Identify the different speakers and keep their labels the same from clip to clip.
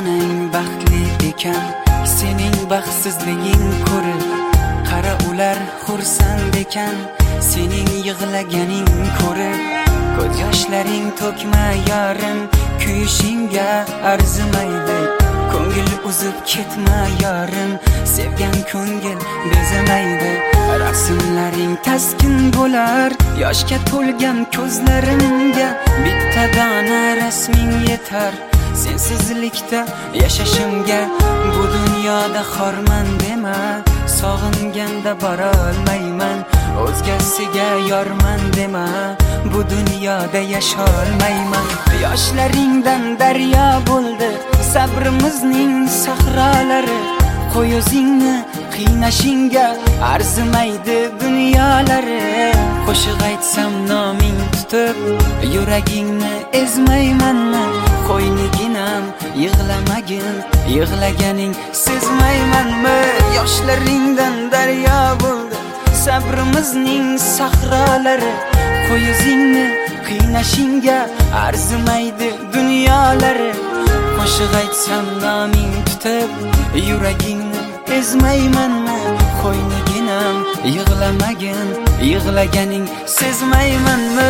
Speaker 1: onang baxtli ekan, sening baxtsizliging ko'rib. Qara ular xursand ekan, sening yig'laganing ko'rib. Ko'z yoshlaring to'kma yorim, kuyishingga arzimaydi. Ko'ngil uzib ketma yorim, sevgan ko'ngil bezamaydi. Rasmlaring taskin bo'lar, yoshga to'lgan ko'zlarimga. Bitta dona rasming yetar, sensizlikda yashashimga. Bu dunyoda xorman dema, sog'inganda bora olmayman. O'zgasiga yorman dema, bu dunyoda yasholmayman. Yoshlaringdan daryo bo'ldi sabrimizning sahrolari. Qo'y o'zingni qiynashingga arzimaydi dunyolari. Qo'shiq aytsam noming tutib, yuragingni ezmaymanmi? Qo'yniginam yig'lamagin, yig'laganing sezmaymanmi? Yoshlaringdan daryo bo'ldi sabrimizning sahrolari. Qo'y o'zingni qiynashingga arzimaydi dunyolari. Qo'shiq aytsam noming tutib, yuragingni ezmaymanmi? Qo'yniginam yig'lamagin, yig'laganing sezmaymanmi?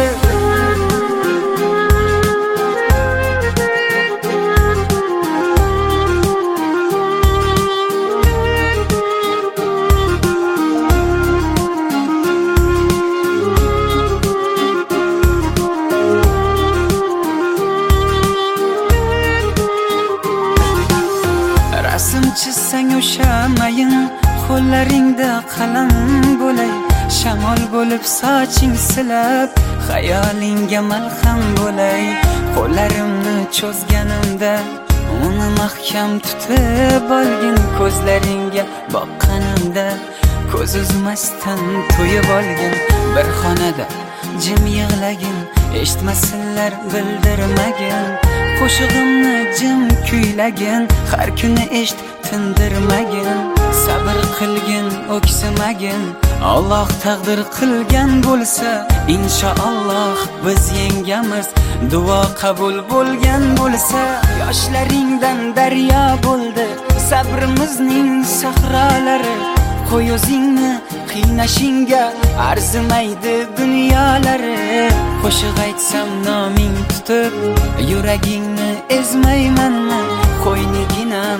Speaker 1: Rasm chizsang o'sha mayin, qo'llaringda qalam bo'lay. Shamol bo'lib soching silab, xayolingga malham bo'lay. Qo'llarimni cho'zganimda uni mahkam tutib olgin. Ko'zlaringga boqqanimda ko'z uzmasdan to'yib olgin. Bir xonada jim yig'lagin, eshitmasinlar bildirmagin. Qo'shig'imni jim kuylagin, har kuni eshit tindirmagin. Sabr qilgin, o'ksimagin, Alloh taqdir qilgan bo'lsa, inshaalloh biz yengamiz. Duo qabul bo'lgan bo'lsa, yoshlaringdan daryo bo'ldi sabrimizning sahrolari. Qo'y o'zingni qiynashingga arzimaydi dunyolari. Qo'shiq aytsam noming tutib, yuragingni ezmaymanmi? Qo'yniginam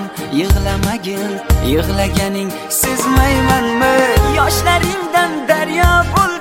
Speaker 1: yig'lamagin, yig'laganing sezmaymanmi? Yoshlaringdan daryo bo'ldi